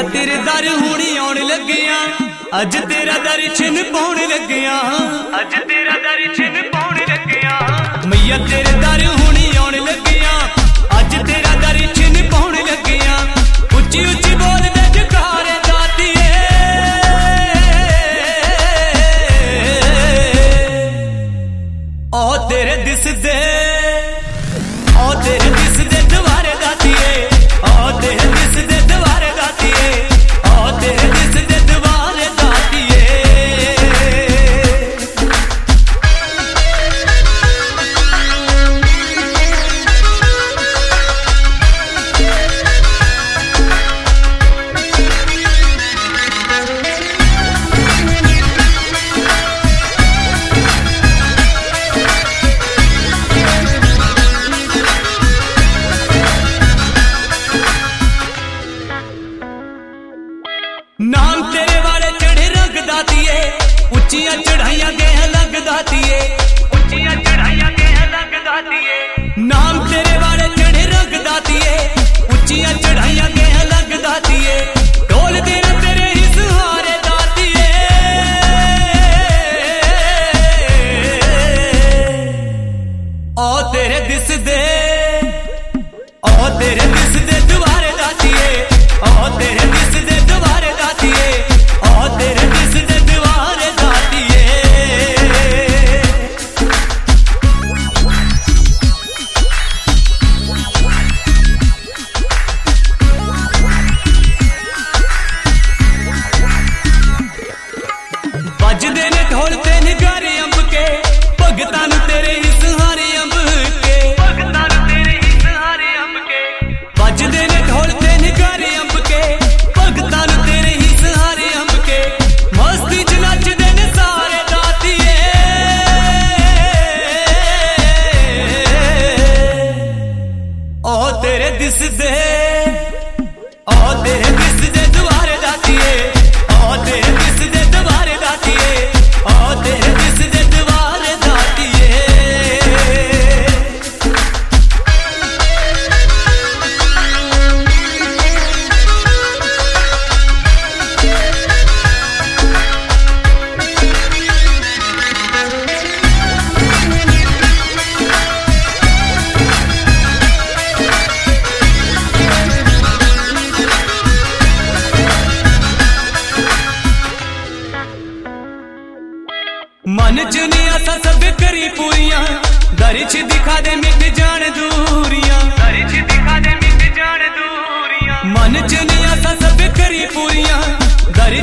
तेरे दर हुणी आउण लगिया, अज तेरा दर छिन पाउण लगिया, अज तेरा दर छिन पाउण लगिया। मैया तेरे दर हुणी आउण लगिया, अज तेरा दर छिन पाउण लगिया। उच्ची उच्ची बोल दे जकारे दातिए, ओ तेरे दिस दे, ओ तेरे दिस दे द्वारे दातिए, ओ तेरे दिस दे द्वारे दातिए, ओ तेरे दिस दे द्वारे दातिए। नाम तेरे वाले चढ़े रंग दातिए, उच्चियां चढ़ाइयां के लग दातिए, उच्चियां चढ़ाइयां के लग दातिए। नाम तेरे वाले चढ़े रंग दातिए, उच्चियां चढ़ाइयां के लग दातिए। ढोल देना तेरे ही सहारे दातिए, ओ तेरे दिस दे, ओ तेरे दिस दे द्वारे दातिए, ओ तेरे दिस दे द्वारे दातिए, ओ तेरे दिस दे द्वारे दातिए। बजदे ने ढोल ते निगारे अंब के, भगतां नूं तेरे ही सहारे अंब के, भगतां नूं तेरे ही सहारे अंब के। बजदे ने ढोल ते निगारे अंब के, भगतां नूं तेरे ही सहारे अंब के। मस्ती च नचदे ने सारे दातिए, ओ तेरे दिस दे, ओ तेरे दिस दे द्वारे दातिए, ओ तेरे दिस दे द्वारे दातिए, ओ तेरे दिस दे द्वारे दातिए। मन च नहीं आसा सब करी पूरियां, दर च दिखा दे मिट जान दूरियां, दर च दिखा दे मिट जान दूरियां। मन च नहीं आसा सब करी पूरियां, दर